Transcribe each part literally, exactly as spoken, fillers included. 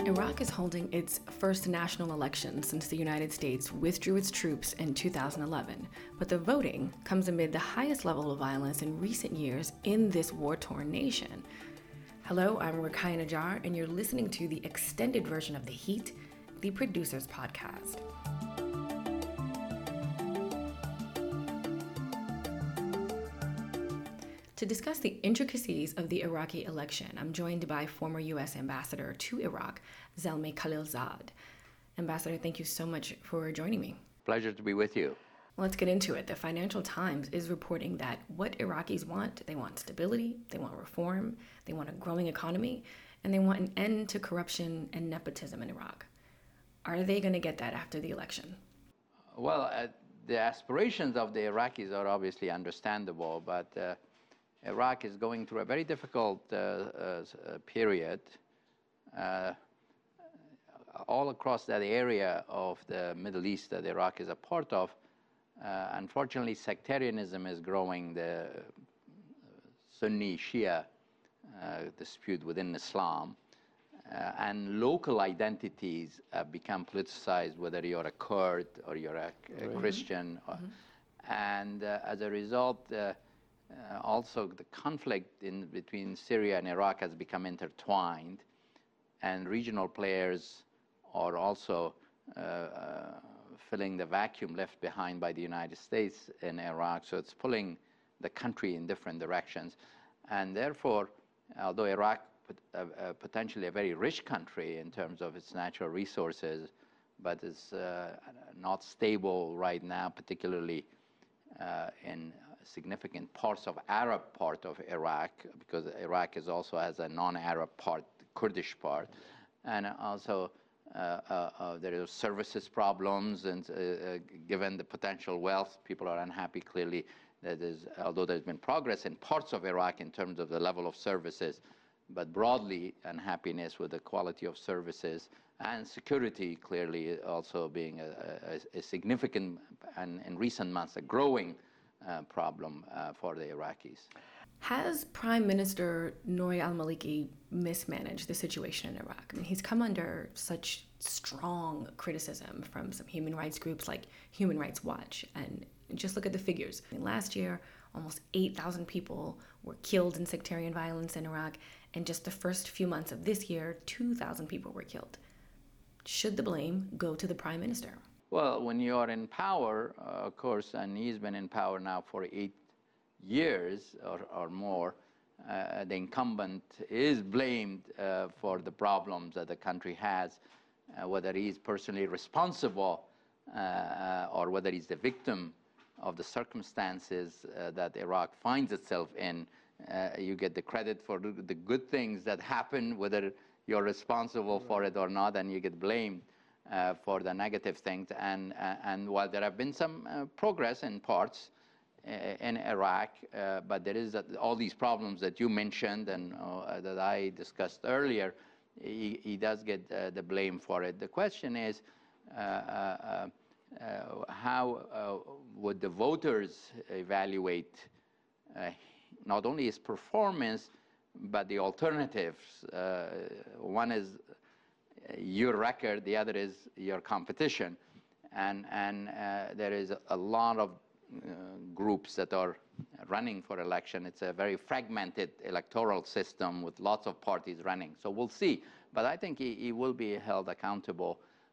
Iraq is holding its first national election since the United States withdrew its troops in two thousand eleven, but the voting comes amid the highest level of violence in recent years in this war-torn nation. Hello, I'm Ruqayyah Najjar, and you're listening to the extended version of The Heat, the Producers Podcast. To discuss the intricacies of the Iraqi election, I'm joined by former U S Ambassador to Iraq, Zalmay Khalilzad. Ambassador, thank you so much for joining me. Pleasure to be with you. Let's get into it. The Financial Times is reporting that what Iraqis want, they want stability, they want reform, they want a growing economy, and they want an end to corruption and nepotism in Iraq. Are they going to get that after the election? Well, uh, the aspirations of the Iraqis are obviously understandable, but uh, Iraq is going through a very difficult uh, uh, period. Uh, all across that area of the Middle East that Iraq is a part of, uh, unfortunately, sectarianism is growing. The Sunni-Shia uh, dispute within Islam, uh, and local identities have become politicized, whether you're a Kurd or you're a, a right. Christian. Or, mm-hmm. And uh, as a result, uh, Uh, also, the conflict in between Syria and Iraq has become intertwined, and regional players are also uh, uh, filling the vacuum left behind by the United States in Iraq. So it's pulling the country in different directions. And therefore, although Iraq is uh, uh, potentially a very rich country in terms of its natural resources, but is uh, not stable right now, particularly uh, in significant parts of Arab part of Iraq, because Iraq is also has a non-Arab part, Kurdish part, and also uh, uh, uh, there are services problems, and uh, uh, given the potential wealth, people are unhappy clearly that is, although there's been progress in parts of Iraq in terms of the level of services, but broadly unhappiness with the quality of services, and security clearly also being a, a, a significant, and in recent months, a growing Uh, problem uh, for the Iraqis. Has Prime Minister Nouri al-Maliki mismanaged the situation in Iraq? I mean, he's come under such strong criticism from some human rights groups like Human Rights Watch. And just look at the figures. I mean, last year, almost eight thousand people were killed in sectarian violence in Iraq. And just the first few months of this year, two thousand people were killed. Should the blame go to the Prime Minister? Well, when you are in power, uh, of course, and he's been in power now for eight years or, or more, uh, the incumbent is blamed uh, for the problems that the country has, uh, whether he's personally responsible uh, or whether he's the victim of the circumstances uh, that Iraq finds itself in. Uh, you get the credit for the good things that happen, whether you're responsible for it or not, and you get blamed Uh, for the negative things. And, uh, and while there have been some uh, progress in parts uh, in Iraq, uh, but there is uh, all these problems that you mentioned and uh, that I discussed earlier, he, he does get uh, the blame for it. The question is, uh, uh, uh, how uh, would the voters evaluate uh, not only his performance, but the alternatives? Uh, one is your record, the other is your competition. And, and uh, there is a lot of uh, groups that are running for election. It's a very fragmented electoral system with lots of parties running. So we'll see. But I think he, he will be held accountable,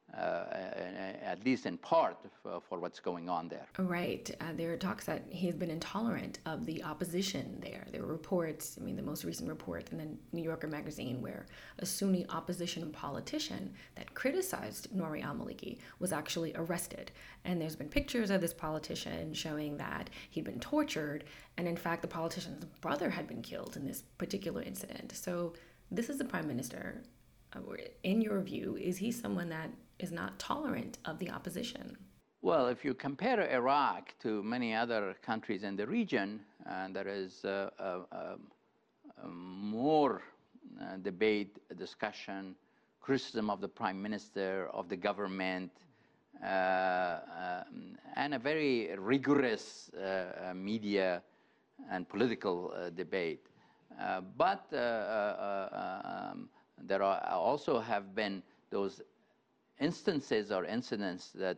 uh, at least in part, for, for what's going on there. Right. Uh, there are talks that he's been intolerant of the opposition there. There were reports, I mean, the most recent report in the New Yorker magazine where a Sunni opposition politician that criticized Nouri al-Maliki was actually arrested. And there's been pictures of this politician showing that he'd been tortured, and in fact, the politician's brother had been killed in this particular incident. So this is the Prime Minister. In your view, is he someone that is not tolerant of the opposition? Well, if you compare Iraq to many other countries in the region, uh, there is uh, uh, uh, more uh, debate, discussion, criticism of the Prime Minister, of the government, uh, um, and a very rigorous uh, media and political uh, debate. Uh, but uh, uh, um, there are also have been those instances or incidents that,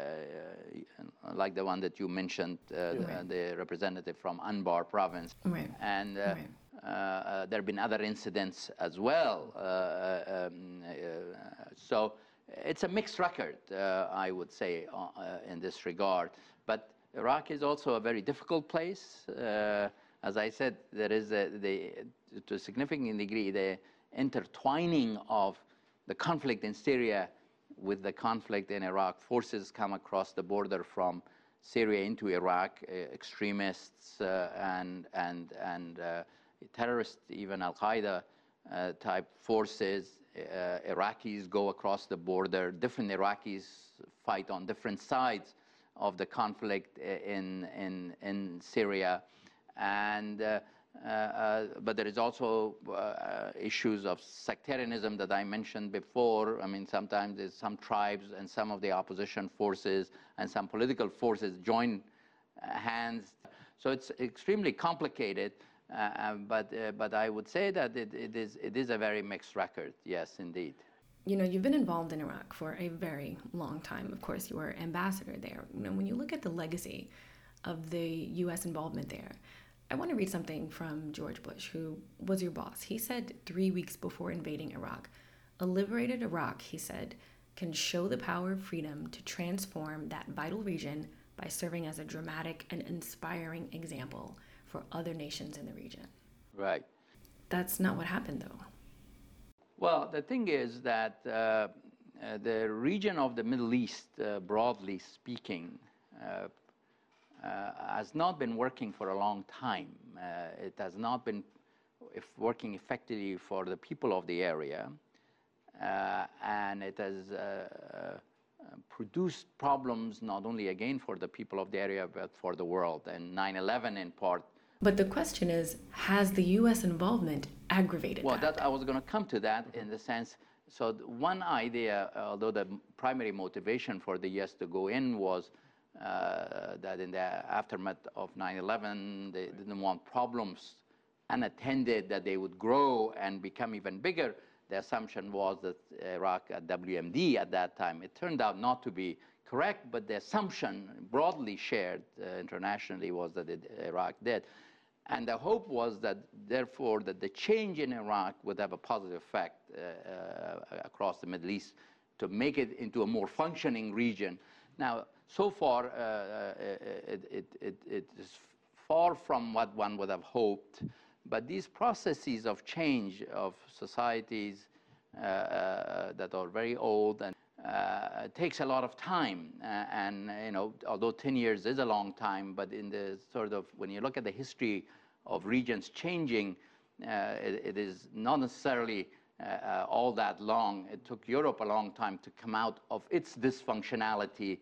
uh, like the one that you mentioned, uh, right. the, the representative from Anbar province. Right. And uh, right. uh, uh, there have been other incidents as well. Uh, um, uh, so it's a mixed record, uh, I would say, uh, in this regard. But Iraq is also a very difficult place. Uh, as I said, there is, a, the, to a significant degree, the intertwining of the conflict in Syria with the conflict in Iraq. Forces come across the border from Syria into Iraq, uh, extremists uh, and, and, and uh, terrorists, even Al-Qaeda uh, type forces. Uh, Iraqis go across the border. Different Iraqis fight on different sides of the conflict in, in, in Syria. And uh, Uh, uh, but there is also uh, issues of sectarianism that I mentioned before. I mean, sometimes there's some tribes and some of the opposition forces and some political forces join uh, hands. So it's extremely complicated, uh, but, uh, but I would say that it, it, is, it is a very mixed record, yes, indeed. You know, you've been involved in Iraq for a very long time. Of course, you were ambassador there. You know, when you look at the legacy of the U S involvement there, I want to read something from George Bush, who was your boss. He said three weeks before invading Iraq, a liberated Iraq, he said, can show the power of freedom to transform that vital region by serving as a dramatic and inspiring example for other nations in the region. Right. That's not what happened, though. Well, the thing is that uh, uh, the region of the Middle East, uh, broadly speaking, uh, Uh, has not been working for a long time. Uh, it has not been if working effectively for the people of the area, uh, and it has uh, uh, produced problems not only again for the people of the area but for the world, and nine eleven in part. But the question is, has the U S involvement aggravated well, that? that I was going to come to that in the sense, so one idea, although the primary motivation for the U S to go in was Uh, that in the aftermath of nine eleven, they didn't want problems unattended, that they would grow and become even bigger. The assumption was that Iraq at W M D at that time, it turned out not to be correct, but the assumption broadly shared uh, internationally was that it, Iraq did. And the hope was that, therefore, that the change in Iraq would have a positive effect uh, uh, across the Middle East to make it into a more functioning region. Now, so far, uh, it, it, it, it is far from what one would have hoped, but these processes of change of societies uh, uh, that are very old and uh, takes a lot of time. Uh, and, you know, although ten years is a long time, but in the sort of, when you look at the history of regions changing, uh, it, it is not necessarily Uh, uh, all that long. It took Europe a long time to come out of its dysfunctionality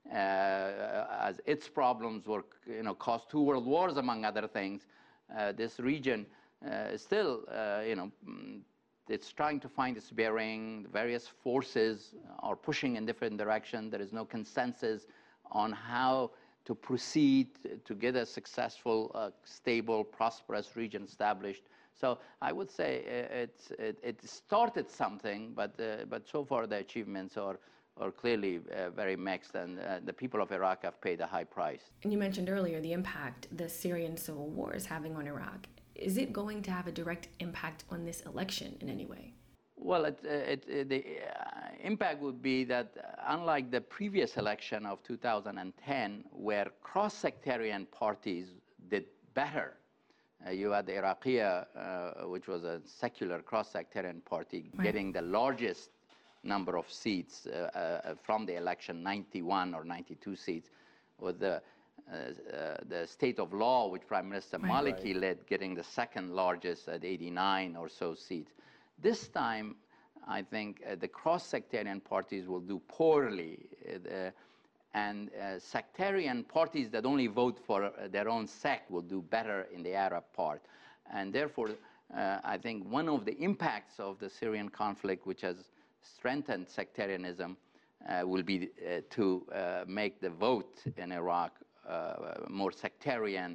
uh, as its problems were, you know, caused two world wars, among other things. Uh, this region uh, still, uh, you know, it's trying to find its bearing. Various forces are pushing in different directions. There is no consensus on how to proceed to get a successful, uh, stable, prosperous region established. So I would say it's, it, it started something, but, uh, but so far the achievements are, are clearly uh, very mixed, and uh, the people of Iraq have paid a high price. And you mentioned earlier the impact the Syrian civil war is having on Iraq. Is it going to have a direct impact on this election in any way? Well, it, it, it, the uh, impact would be that, uh, unlike the previous election of two thousand ten, where cross-sectarian parties did better, Uh, you had the Iraqiyya, uh, which was a secular cross-sectarian party, right, getting the largest number of seats uh, uh, from the election, ninety-one or ninety-two seats, with the, uh, uh, the state of law, which Prime Minister right. Maliki right. led, getting the second largest at eighty-nine or so seats. This time, I think uh, the cross-sectarian parties will do poorly. Uh, And uh, sectarian parties that only vote for uh, their own sect will do better in the Arab part. And therefore, uh, I think one of the impacts of the Syrian conflict, which has strengthened sectarianism, uh, will be uh, to uh, make the vote in Iraq uh, more sectarian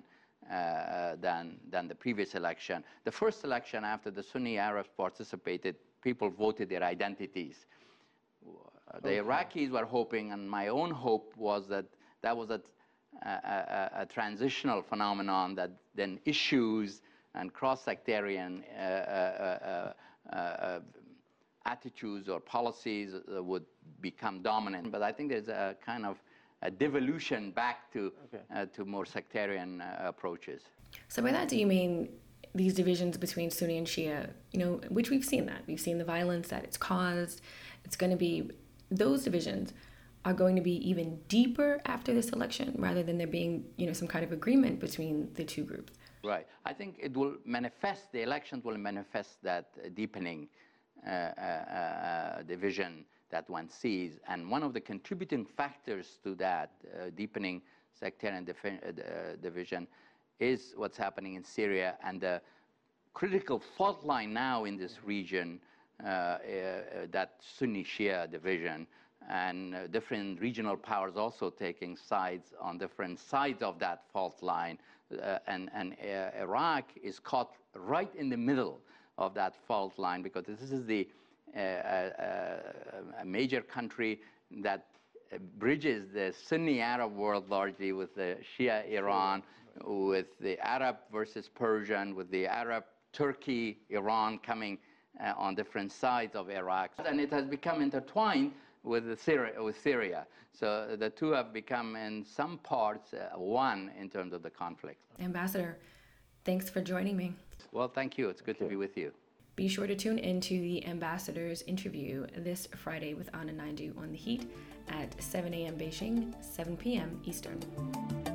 uh, than, than the previous election. The first election, after the Sunni Arabs participated, people voted their identities. The okay. Iraqis were hoping, and my own hope was that that was a, a, a, a transitional phenomenon, that then issues and cross-sectarian uh, uh, uh, uh, attitudes or policies uh, would become dominant. But I think there's a kind of a devolution back to, okay. uh, to more sectarian uh, approaches. So by that, do you mean these divisions between Sunni and Shia, you know, which we've seen that. We've seen the violence that it's caused. It's going to be, those divisions are going to be even deeper after this election rather than there being, you know, some kind of agreement between the two groups. Right. I think it will manifest, the elections will manifest that uh, deepening uh, uh, uh, division that one sees. And one of the contributing factors to that uh, deepening sectarian divi- uh, division is what's happening in Syria, and the critical fault line now in this region, uh, uh, that Sunni-Shia division, and uh, different regional powers also taking sides on different sides of that fault line. Uh, and and uh, Iraq is caught right in the middle of that fault line, because this is the uh, uh, a major country that bridges the Sunni Arab world largely with the Shia Iran, with the Arab versus Persian, with the Arab Turkey, Iran coming uh, on different sides of Iraq. And it has become intertwined with, the Syria, with Syria. So the two have become, in some parts, uh, one in terms of the conflict. Ambassador, thanks for joining me. Well, thank you. It's good to be with you. Be sure to tune into the Ambassador's interview this Friday with Anand Naidoo on The Heat at seven a.m. Beijing, seven p.m. Eastern.